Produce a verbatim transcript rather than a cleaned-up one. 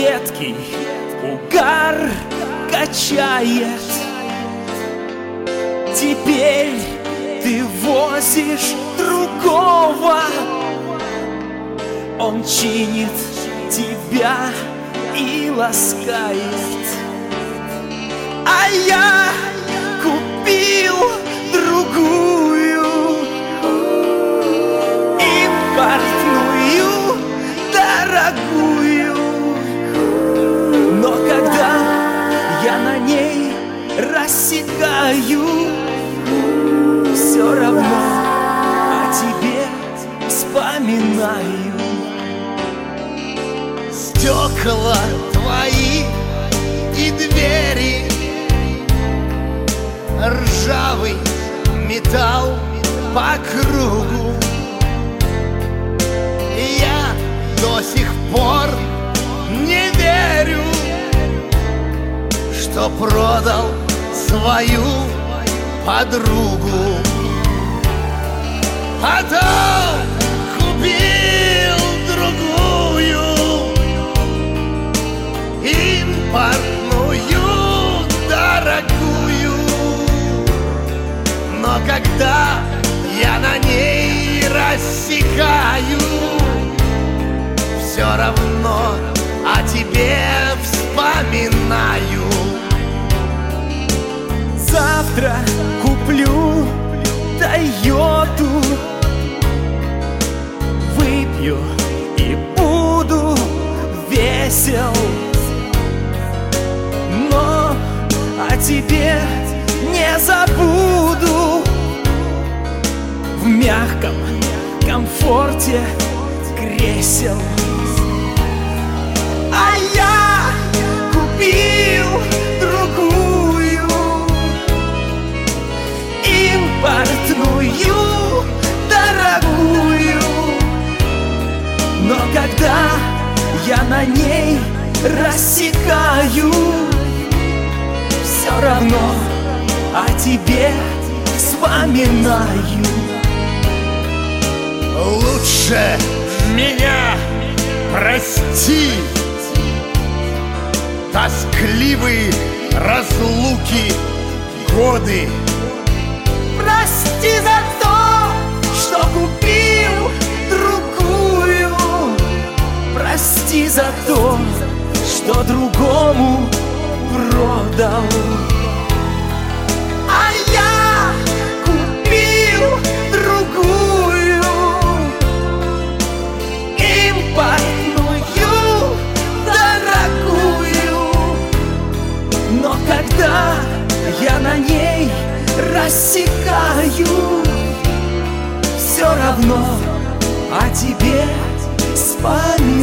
едкий угар качает. Теперь ты возишь другого, он чинит тебя и ласкает. А я купил другую, импортную, дорогую. Но когда я на ней рассекаю, все равно о тебе вспоминаю. Стекла твои и двери, ржавый металл по кругу. Я до сих пор не верю, что продал свою подругу. Потом купил другую, импортную, дорогую. Но когда я на ней рассекаю, все равно о тебе вспоминаю. Завтра куплю Тойоту, выпью и буду весел. Но о тебе не забуду в мягком комфорте кресел. А я купил другую, импортную, дорогую. Но когда я на ней рассекаю, все равно о тебе вспоминаю. Лучше меня прости, тоскливые разлуки, годы. Прости за то, что купил другую. Прости за то, что другому продал. А я купил другую, импортную, дорогую. Но когда я на ней рассекаю, все равно о тебе вспоминаю.